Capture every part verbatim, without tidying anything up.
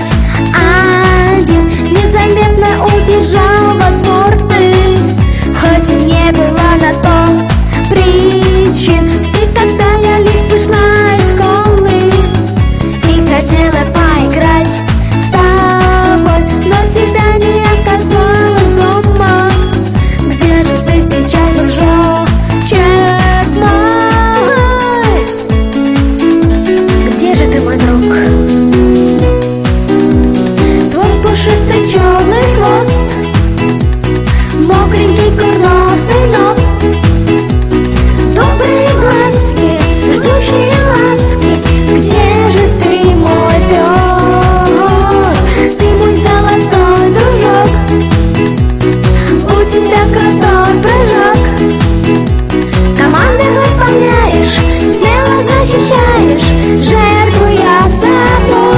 опять один незаметно убежал во двор ты. Хоть и не было на то причин, и тогда я лишь пришла из школы и хотела поиграть с тобой, но тебя не оказалось дома. Где же ты сейчас, дружочек мой? Где же ты, мой друг? Твой пушистый черный хвост, мокренький курносый нос, добрые глазки, ждущие ласки. Где же ты, мой пес? Ты мой золотой дружок, у тебя крутой прыжок. Команды выполняешь, смело защищаешь, жертвуя собой.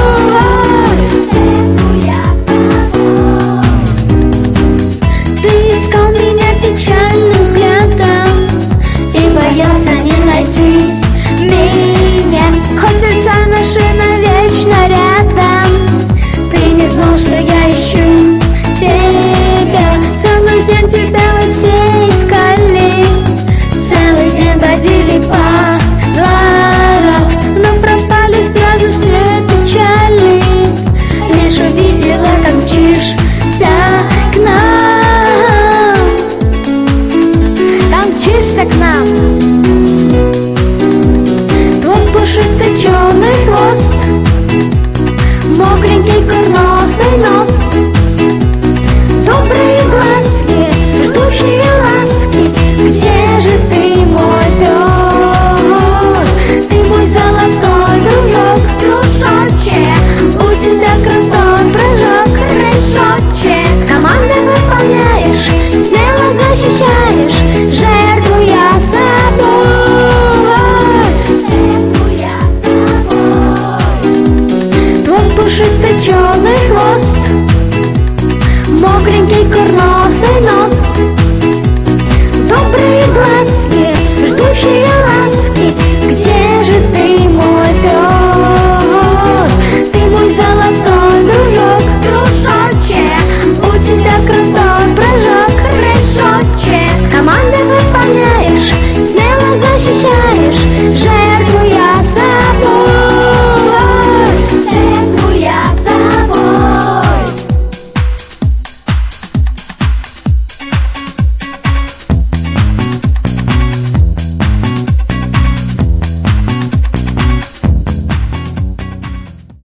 Ты искал меня печальным взглядом и боялся не найти меня, хоть сердца наши навечно рядом. Ты не знал, что я ищу тебя, целый день тебя мы все искали, целый день бродили по дворам, но пропали сразу все печали. Лишь увидела, как мчишься к нам, как мчишься к нам. Твой пушистый черный хвост, мокренький курносый нос, добрые глазки, ждущие ласки. Где же ты, мой пес? Ты мой золотой дружок, дружочек, у тебя крутой прыжок, прыжочек. Команды выполняешь, смело защищаешь, жертвуя собой, жертвуя собой. Твой пушистый черный хвост, мокренький курносый нос,